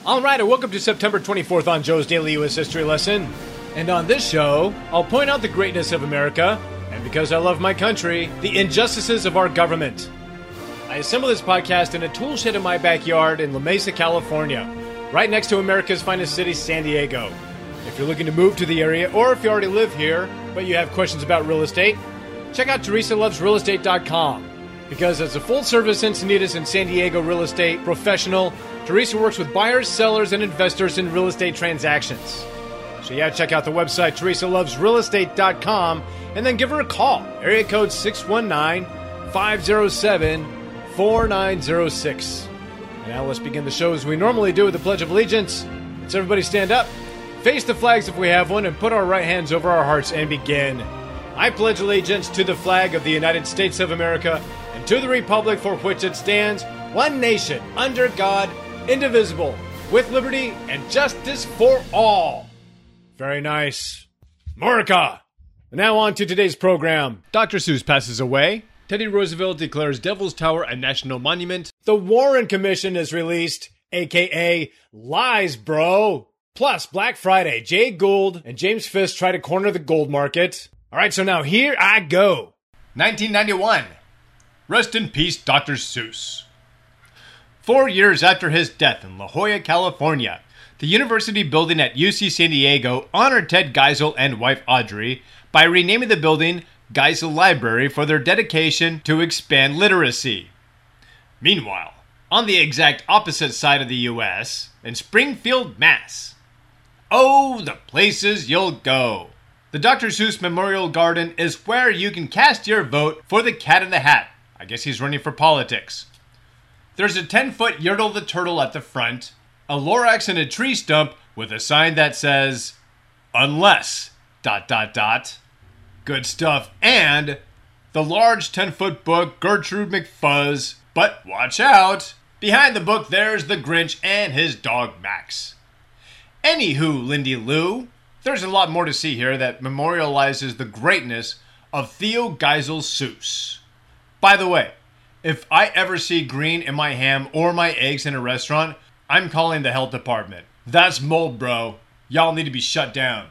Alright, and welcome to September 24th on Joe's Daily U.S. History Lesson. And on this show, I'll point out the greatness of America, and because I love my country, the injustices of our government. I assembled this podcast in a tool shed in my backyard in La Mesa, California, right next to America's finest city, San Diego. If you're looking to move to the area, or if you already live here, but you have questions about real estate, check out TeresaLovesRealEstate.com. Because as a full-service Encinitas and San Diego real estate professional, Teresa works with buyers, sellers, and investors in real estate transactions. So yeah, check out the website, TeresaLovesRealEstate.com, and then give her a call. Area code 619-507-4906. And now let's begin the show as we normally do with the Pledge of Allegiance. Let's everybody stand up, face the flags if we have one, and put our right hands over our hearts and begin. I pledge allegiance to the flag of the United States of America and to the republic for which it stands, one nation, under God, indivisible, with liberty and justice for all. Very nice. America! Now on to today's program. Dr. Seuss passes away. Teddy Roosevelt declares Devil's Tower a national monument. The Warren Commission is released, aka Lies, Bro. Plus, Black Friday, Jay Gould and James Fisk try to corner the gold market. Alright, so now here I go. 1991. Rest in peace, Dr. Seuss. 4 years after his death in La Jolla, California, the university building at UC San Diego honored Ted Geisel and wife Audrey by renaming the building Geisel Library for their dedication to expand literacy. Meanwhile, on the exact opposite side of the U.S., in Springfield, Mass. Oh, the places you'll go. The Dr. Seuss Memorial Garden is where you can cast your vote for the Cat in the Hat. I guess he's running for politics. There's a 10-foot Yertle the Turtle at the front, a Lorax in a tree stump with a sign that says, unless, ... Good stuff. And the large 10-foot book, Gertrude McFuzz. But watch out! Behind the book, there's the Grinch and his dog, Max. Anywho, Lindy Lou, there's a lot more to see here that memorializes the greatness of Theo Geisel Seuss. By the way, if I ever see green in my ham or my eggs in a restaurant, I'm calling the health department. That's mold, bro. Y'all need to be shut down.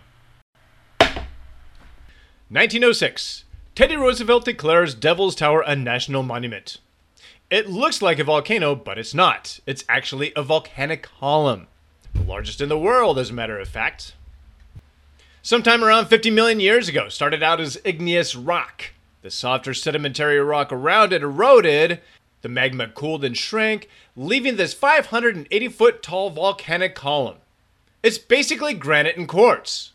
1906. Teddy Roosevelt declares Devil's Tower a national monument. It looks like a volcano, but it's not. It's actually a volcanic column. The largest in the world, as a matter of fact. Sometime around 50 million years ago, started out as igneous rock. The softer sedimentary rock around it eroded, the magma cooled and shrank, leaving this 580-foot tall volcanic column. It's basically granite and quartz.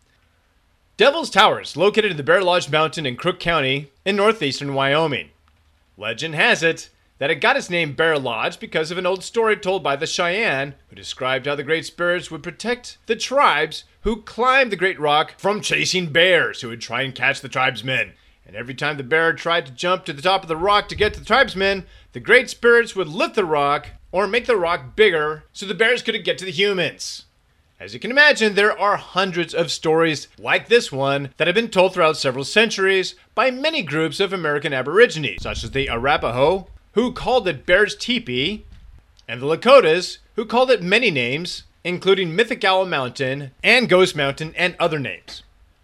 Devil's Tower is located in the Bear Lodge Mountain in Crook County in northeastern Wyoming. Legend has it that it got its name Bear Lodge because of an old story told by the Cheyenne, who described how the Great Spirits would protect the tribes who climbed the Great Rock from chasing bears who would try and catch the tribesmen. And every time the bear tried to jump to the top of the rock to get to the tribesmen, the Great Spirits would lift the rock or make the rock bigger so the bears couldn't get to the humans. As you can imagine, there are hundreds of stories like this one that have been told throughout several centuries by many groups of American Aborigines, such as the Arapaho, who called it Bear's Teepee, and the Lakotas, who called it many names, including Mythic Owl Mountain and Ghost Mountain and other names.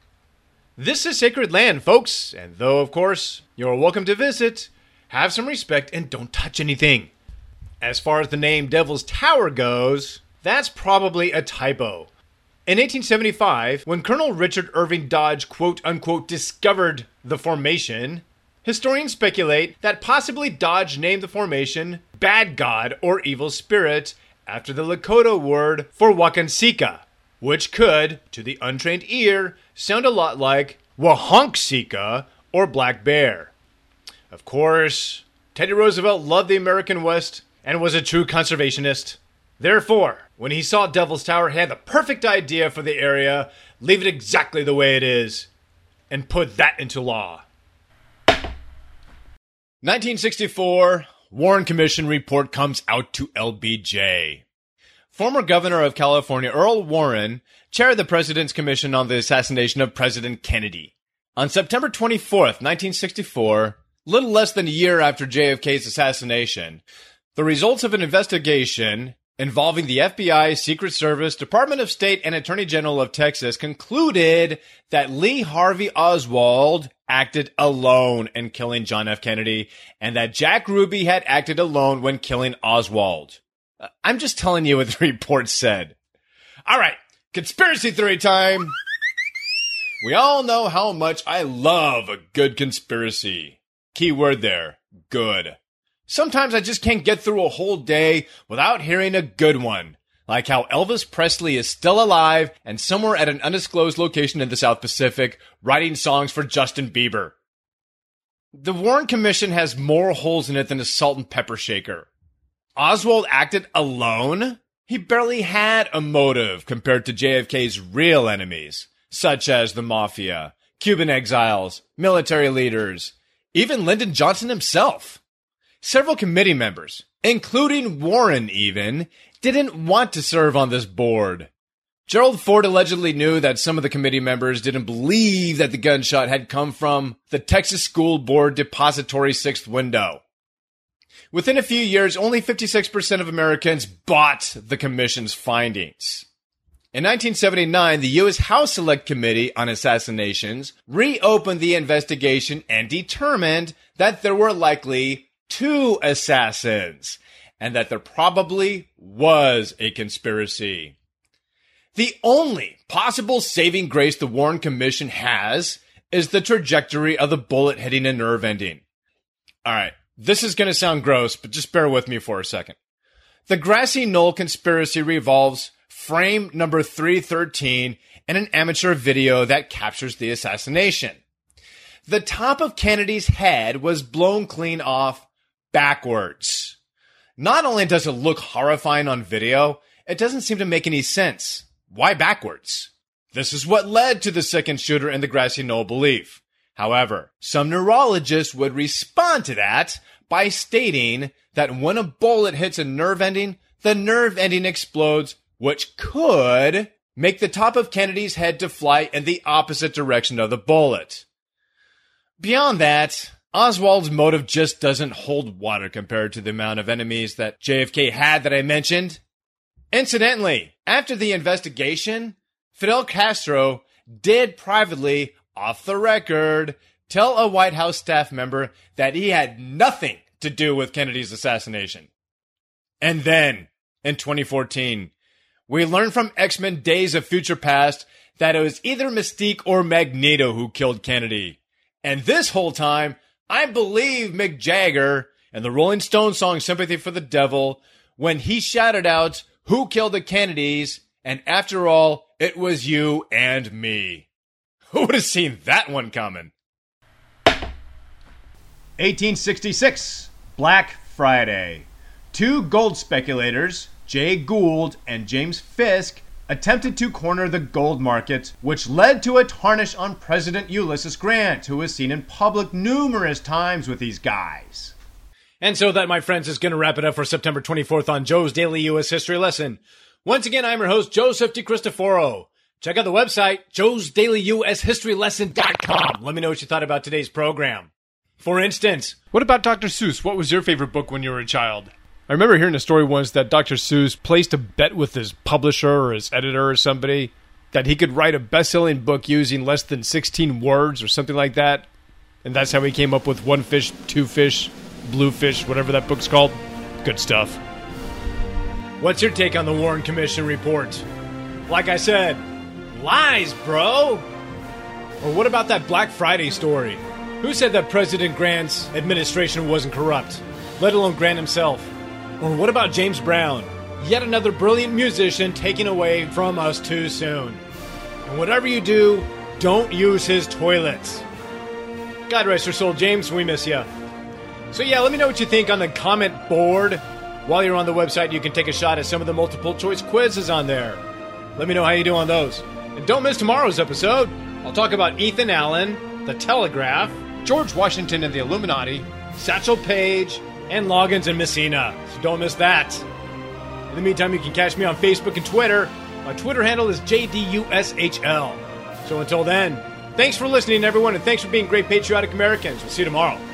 This is sacred land, folks, and though, of course, you're welcome to visit, have some respect and don't touch anything. As far as the name Devil's Tower goes, that's probably a typo. In 1875, when Colonel Richard Irving Dodge quote-unquote discovered the formation, historians speculate that possibly Dodge named the formation Bad God or Evil Spirit after the Lakota word for Wakansika, which could, to the untrained ear, sound a lot like Wahonksika or Black Bear. Of course, Teddy Roosevelt loved the American West and was a true conservationist. Therefore, when he saw Devil's Tower, he had the perfect idea for the area, leave it exactly the way it is, and put that into law. 1964, Warren Commission report comes out to LBJ. Former Governor of California Earl Warren chaired the President's Commission on the Assassination of President Kennedy. On September 24th, 1964, little less than a year after JFK's assassination, the results of an investigation involving the FBI, Secret Service, Department of State, and Attorney General of Texas concluded that Lee Harvey Oswald acted alone in killing John F. Kennedy and that Jack Ruby had acted alone when killing Oswald. I'm just telling you what the report said. All right, conspiracy theory time. We all know how much I love a good conspiracy. Keyword there, good. Sometimes I just can't get through a whole day without hearing a good one. Like how Elvis Presley is still alive and somewhere at an undisclosed location in the South Pacific writing songs for Justin Bieber. The Warren Commission has more holes in it than a salt and pepper shaker. Oswald acted alone? He barely had a motive compared to JFK's real enemies, such as the Mafia, Cuban exiles, military leaders, even Lyndon Johnson himself. Several committee members, including Warren even, didn't want to serve on this board. Gerald Ford allegedly knew that some of the committee members didn't believe that the gunshot had come from the Texas School Board Depository Sixth Window. Within a few years, only 56% of Americans bought the commission's findings. In 1979, the U.S. House Select Committee on Assassinations reopened the investigation and determined that there were likely 2 assassins, and that there probably was a conspiracy. The only possible saving grace the Warren Commission has is the trajectory of the bullet hitting a nerve ending. All right, this is going to sound gross, but just bear with me for a second. The Grassy Knoll conspiracy revolves frame number 313 in an amateur video that captures the assassination. The top of Kennedy's head was blown clean off backwards. Not only does it look horrifying on video, it doesn't seem to make any sense. Why backwards? This is what led to the second shooter in the Grassy Knoll belief. However, some neurologists would respond to that by stating that when a bullet hits a nerve ending, the nerve ending explodes, which could make the top of Kennedy's head to fly in the opposite direction of the bullet. Beyond that, Oswald's motive just doesn't hold water compared to the amount of enemies that JFK had that I mentioned. Incidentally, after the investigation, Fidel Castro did privately, off the record, tell a White House staff member that he had nothing to do with Kennedy's assassination. And then, in 2014, we learned from X-Men Days of Future Past that it was either Mystique or Magneto who killed Kennedy. And this whole time, I believe Mick Jagger in the Rolling Stones song Sympathy for the Devil when he shouted out, "Who killed the Kennedys? And after all, it was you and me." Who would have seen that one coming? 1866, Black Friday. 2 gold speculators, Jay Gould and James Fisk, attempted to corner the gold market, which led to a tarnish on President Ulysses Grant, who was seen in public numerous times with these guys. And so that, my friends, is going to wrap it up for September 24th on Joe's Daily U.S. History Lesson. Once again, I'm your host, Joseph DiCristoforo. Check out the website, joesdailyushistorylesson.com. Let me know what you thought about today's program. For instance, what about Dr. Seuss? What was your favorite book when you were a child? I remember hearing a story once that Dr. Seuss placed a bet with his publisher or his editor or somebody that he could write a best-selling book using less than 16 words or something like that. And that's how he came up with One Fish, Two Fish, Blue Fish, whatever that book's called. Good stuff. What's your take on the Warren Commission report? Like I said, lies, bro! Or what about that Black Friday story? Who said that President Grant's administration wasn't corrupt, let alone Grant himself? Or what about James Brown? Yet another brilliant musician taken away from us too soon. And whatever you do, don't use his toilets. God rest your soul, James, we miss ya. So yeah, let me know what you think on the comment board. While you're on the website, you can take a shot at some of the multiple choice quizzes on there. Let me know how you do on those. And don't miss tomorrow's episode. I'll talk about Ethan Allen, the Telegraph, George Washington and the Illuminati, Satchel Paige, and Loggins and Messina. So don't miss that. In the meantime, you can catch me on Facebook and Twitter. My Twitter handle is JDUSHL. So until then, thanks for listening, everyone, and thanks for being great patriotic Americans. We'll see you tomorrow.